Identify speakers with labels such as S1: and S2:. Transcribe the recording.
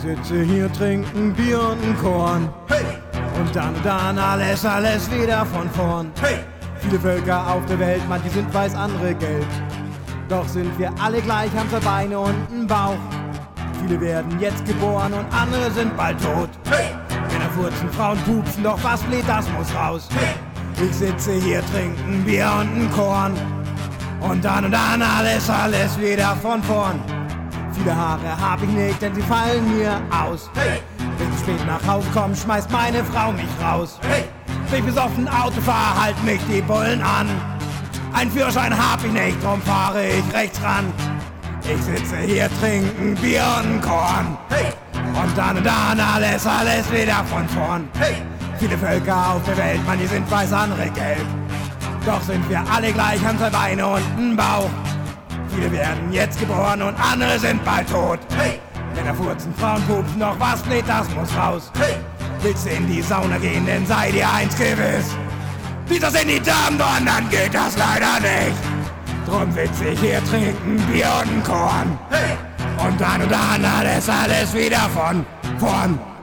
S1: sitze hier, trinken Bier und ein Korn.
S2: Hey!
S1: Und dann alles wieder von vorn.
S2: Hey!
S1: Viele Völker auf der Welt, manche sind weiß, andere gelb. Doch sind wir alle gleich, haben zwei Beine und einen Bauch. Viele werden jetzt geboren und andere sind bald tot.
S2: Hey!
S1: Männer furzen, Frauen pupsen, doch was bläht, das muss raus.
S2: Hey!
S1: Ich sitze hier, trinken Bier und ein Korn. Und dann alles wieder von vorn. Viele Haare hab ich nicht, denn sie fallen mir aus.
S2: Hey!
S1: Wenn ich spät nach Haus komm, schmeißt meine Frau mich raus.
S2: Hey!
S1: Wenn ich besoffen Auto fahr, halt mich die Bullen an. Ein Führerschein hab ich nicht, drum fahre ich rechts ran. Ich sitze hier, trinken Bier und ein Korn.
S2: Hey!
S1: Und dann alles wieder von vorn.
S2: Hey!
S1: Viele Völker auf der Welt, manche sind weiß, andere gelb. Doch sind wir alle gleich, haben zwei Beine und einen Bauch. Viele werden jetzt geboren und andere sind bald tot.
S2: Hey!
S1: Männer furzen, Frauen pupsen, doch was bläht, das muss raus.
S2: Hey!
S1: Willst du in die Sauna gehen, denn sei dir eins gewiss. Wie das in die Darmdorn, dann geht das leider nicht. Drum sitz ich hier, trinken Bier und ein Korn.
S2: Hey!
S1: Und dann alles wieder von vorn.